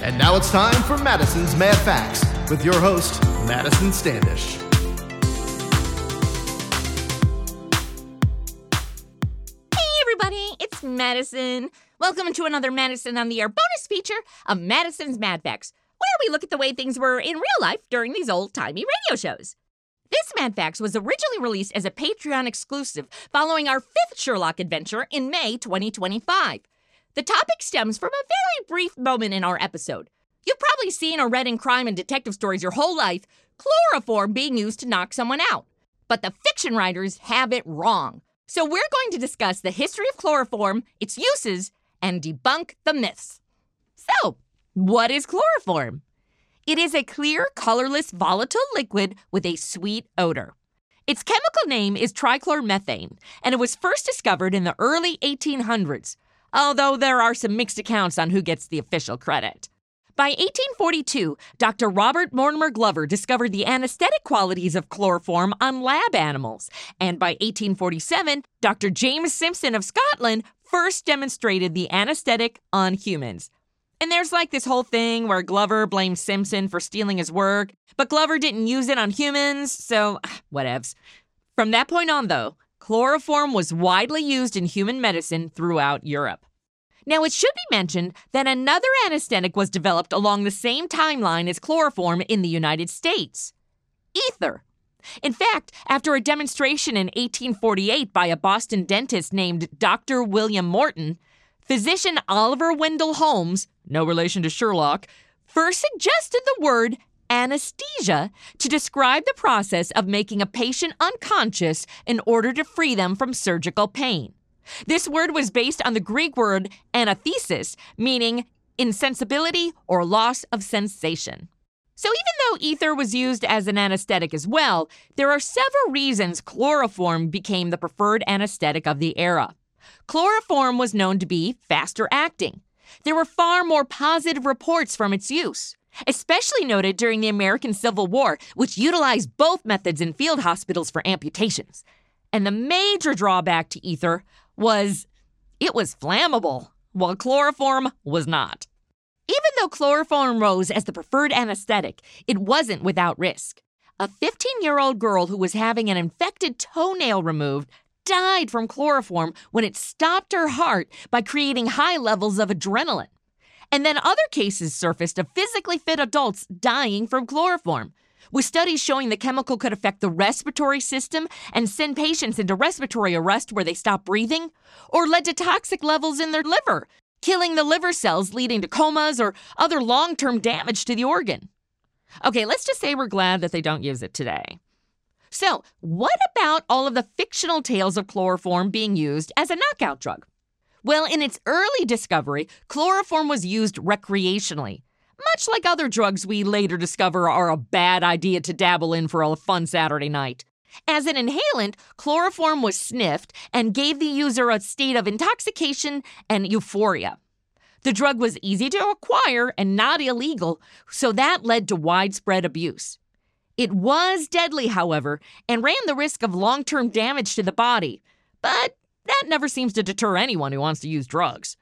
And now it's time for Madison's Mad Facts with your host, Madison Standish. Hey everybody, it's Madison. Welcome to another Madison on the Air bonus feature of Madison's Mad Facts, where we look at the way things were in real life during these old-timey radio shows. This Mad Facts was originally released as a Patreon exclusive following our 5th Sherlock adventure in May 2025. The topic stems from a very brief moment in our episode. You've probably seen or read in crime and detective stories your whole life, chloroform being used to knock someone out. But the fiction writers have it wrong. So we're going to discuss the history of chloroform, its uses, and debunk the myths. So, what is chloroform? It is a clear, colorless, volatile liquid with a sweet odor. Its chemical name is trichlormethane, and it was first discovered in the early 1800s. Although there are some mixed accounts on who gets the official credit. By 1842, Dr. Robert Mortimer Glover discovered the anesthetic qualities of chloroform on lab animals, and by 1847, Dr. James Simpson of Scotland first demonstrated the anesthetic on humans. And there's like this whole thing where Glover blames Simpson for stealing his work, but Glover didn't use it on humans, so whatevs. From that point on, though, chloroform was widely used in human medicine throughout Europe. Now, it should be mentioned that another anesthetic was developed along the same timeline as chloroform in the United States: ether. In fact, after a demonstration in 1848 by a Boston dentist named Dr. William Morton, physician Oliver Wendell Holmes, no relation to Sherlock, first suggested the word anesthesia to describe the process of making a patient unconscious in order to free them from surgical pain. This word was based on the Greek word anathesis, meaning insensibility or loss of sensation. So even though ether was used as an anesthetic as well, there are several reasons chloroform became the preferred anesthetic of the era. Chloroform was known to be faster acting. There were far more positive reports from its use, especially noted during the American Civil War, which utilized both methods in field hospitals for amputations. And the major drawback to ether was it was flammable, while chloroform was not. Even though chloroform rose as the preferred anesthetic, it wasn't without risk. A 15-year-old girl who was having an infected toenail removed died from chloroform when it stopped her heart by creating high levels of adrenaline. And then other cases surfaced of physically fit adults dying from chloroform, with studies showing the chemical could affect the respiratory system and send patients into respiratory arrest where they stop breathing, or led to toxic levels in their liver, killing the liver cells, leading to comas or other long-term damage to the organ. Okay, let's just say we're glad that they don't use it today. So, what about all of the fictional tales of chloroform being used as a knockout drug? Well, in its early discovery, chloroform was used recreationally, much like other drugs we later discover are a bad idea to dabble in for a fun Saturday night. As an inhalant, chloroform was sniffed and gave the user a state of intoxication and euphoria. The drug was easy to acquire and not illegal, so that led to widespread abuse. It was deadly, however, and ran the risk of long-term damage to the body, but that never seems to deter anyone who wants to use drugs.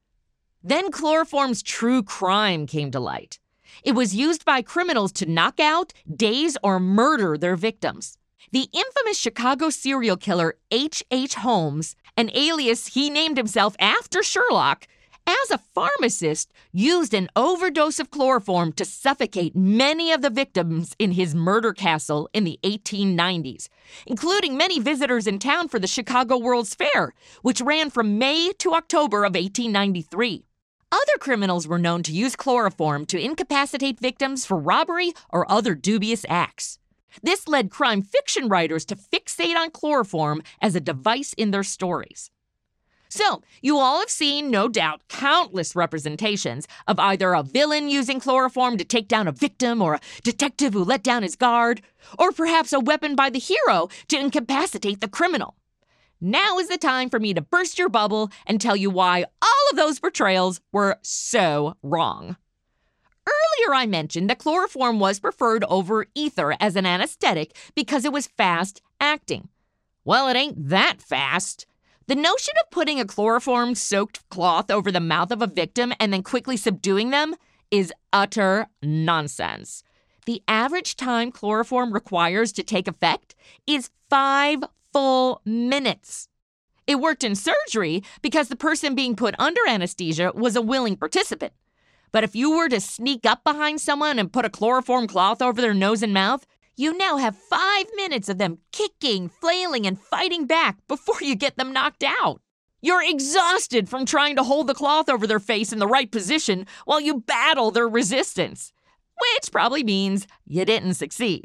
Then chloroform's true crime came to light. It was used by criminals to knock out, daze, or murder their victims. The infamous Chicago serial killer H.H. Holmes, an alias he named himself after Sherlock, as a pharmacist, used an overdose of chloroform to suffocate many of the victims in his murder castle in the 1890s, including many visitors in town for the Chicago World's Fair, which ran from May to October of 1893. Other criminals were known to use chloroform to incapacitate victims for robbery or other dubious acts. This led crime fiction writers to fixate on chloroform as a device in their stories. So, you all have seen, no doubt, countless representations of either a villain using chloroform to take down a victim, or a detective who let down his guard, or perhaps a weapon by the hero to incapacitate the criminal. Now is the time for me to burst your bubble and tell you why all of those portrayals were so wrong. Earlier I mentioned that chloroform was preferred over ether as an anesthetic because it was fast-acting. Well, it ain't that fast. The notion of putting a chloroform-soaked cloth over the mouth of a victim and then quickly subduing them is utter nonsense. The average time chloroform requires to take effect is 5 full minutes. It worked in surgery because the person being put under anesthesia was a willing participant. But if you were to sneak up behind someone and put a chloroform cloth over their nose and mouth, you now have 5 minutes of them kicking, flailing, and fighting back before you get them knocked out. You're exhausted from trying to hold the cloth over their face in the right position while you battle their resistance, which probably means you didn't succeed.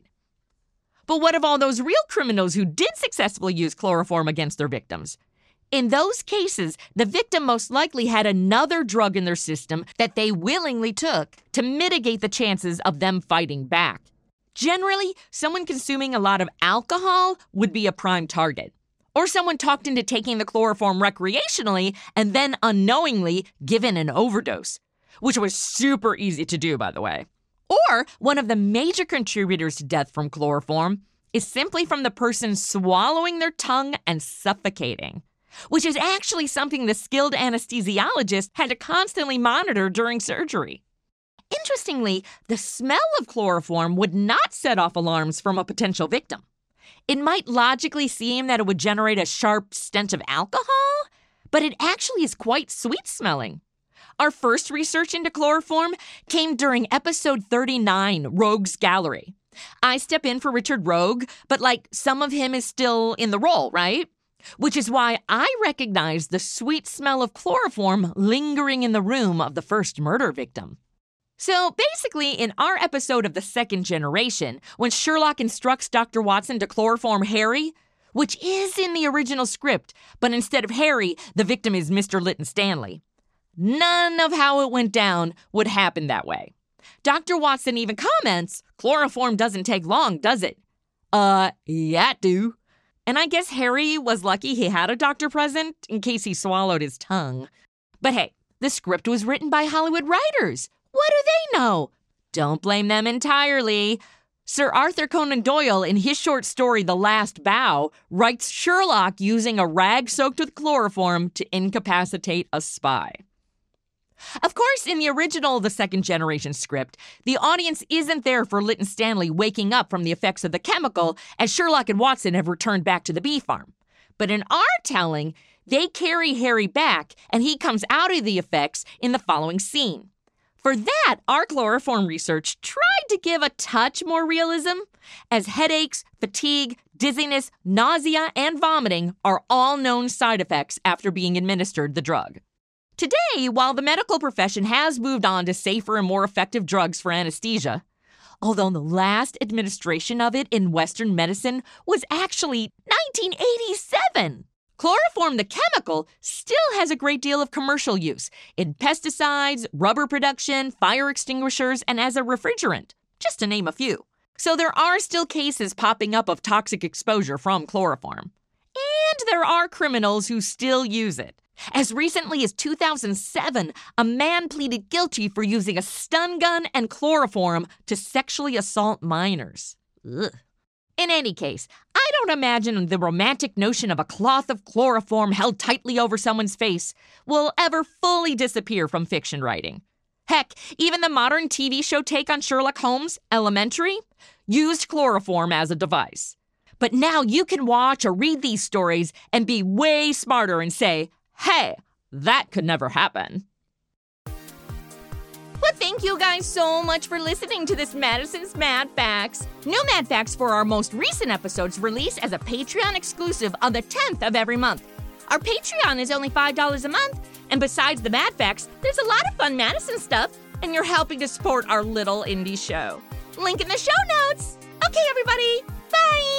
But what of all those real criminals who did successfully use chloroform against their victims? In those cases, the victim most likely had another drug in their system that they willingly took to mitigate the chances of them fighting back. Generally, someone consuming a lot of alcohol would be a prime target. Or someone talked into taking the chloroform recreationally and then unknowingly given an overdose, which was super easy to do, by the way. Or one of the major contributors to death from chloroform is simply from the person swallowing their tongue and suffocating, which is actually something the skilled anesthesiologist had to constantly monitor during surgery. Interestingly, the smell of chloroform would not set off alarms from a potential victim. It might logically seem that it would generate a sharp stench of alcohol, but it actually is quite sweet-smelling. Our first research into chloroform came during episode 39, Rogue's Gallery. I step in for Richard Rogue, but some of him is still in the role, right? Which is why I recognize the sweet smell of chloroform lingering in the room of the first murder victim. So basically, in our episode of The Second Generation, when Sherlock instructs Dr. Watson to chloroform Harry, which is in the original script, but instead of Harry, the victim is Mr. Lytton Stanley. None of how it went down would happen that way. Dr. Watson even comments, chloroform doesn't take long, does it? Yeah, it do. And I guess Harry was lucky he had a doctor present in case he swallowed his tongue. But hey, the script was written by Hollywood writers. What do they know? Don't blame them entirely. Sir Arthur Conan Doyle, in his short story The Last Bow, writes Sherlock using a rag soaked with chloroform to incapacitate a spy. Of course, in the original The Second Generation script, the audience isn't there for Lytton Stanley waking up from the effects of the chemical as Sherlock and Watson have returned back to the bee farm. But in our telling, they carry Harry back and he comes out of the effects in the following scene. For that, our chloroform research tried to give a touch more realism, as headaches, fatigue, dizziness, nausea, and vomiting are all known side effects after being administered the drug. Today, while the medical profession has moved on to safer and more effective drugs for anesthesia, although the last administration of it in Western medicine was actually 1987, chloroform, the chemical, still has a great deal of commercial use in pesticides, rubber production, fire extinguishers, and as a refrigerant, just to name a few. So there are still cases popping up of toxic exposure from chloroform. And there are criminals who still use it. As recently as 2007, a man pleaded guilty for using a stun gun and chloroform to sexually assault minors. Ugh. In any case, I don't imagine the romantic notion of a cloth of chloroform held tightly over someone's face will ever fully disappear from fiction writing. Heck, even the modern TV show take on Sherlock Holmes, Elementary, used chloroform as a device. But now you can watch or read these stories and be way smarter and say, hey, that could never happen. Well, thank you guys so much for listening to this Madison's Mad Facts. New Mad Facts for our most recent episodes release as a Patreon exclusive on the 10th of every month. Our Patreon is only $5 a month, and besides the Mad Facts, there's a lot of fun Madison stuff, and you're helping to support our little indie show. Link in the show notes. Okay, everybody, bye!